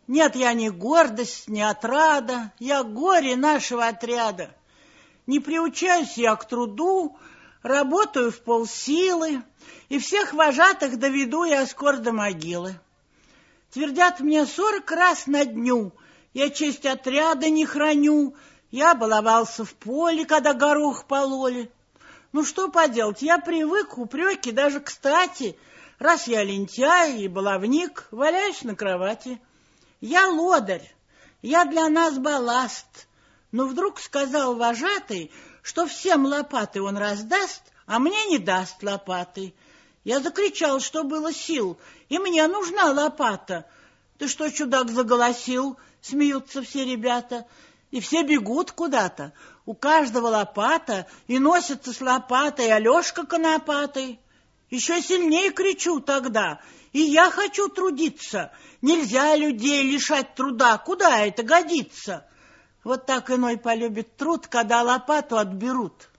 Нет, я не гордость, не отрада, я горе нашего отряда. Не приучаюсь я к труду, работаю в полсилы, и всех вожатых доведу я скоро до могилы. Твердят мне 40 раз на дню, я честь отряда не храню, я баловался в поле, когда горох пололи. Ну что поделать, я привык, упреки даже кстати, раз я лентяй и баловник, валяюсь на кровати. Я лодырь, я для нас балласт. Но вдруг сказал вожатый, что всем лопаты он раздаст, а мне не даст лопаты. Я закричал, что было сил, и мне нужна лопата. Ты что, чудак, заголосил? Смеются все ребята. И все бегут куда-то. У каждого лопата, и носится с лопатой Алешка Конопатый. Еще сильнее кричу тогда. И я хочу трудиться. Нельзя людей лишать труда. Куда это годится? Вот так иной полюбит труд, когда лопату отберут.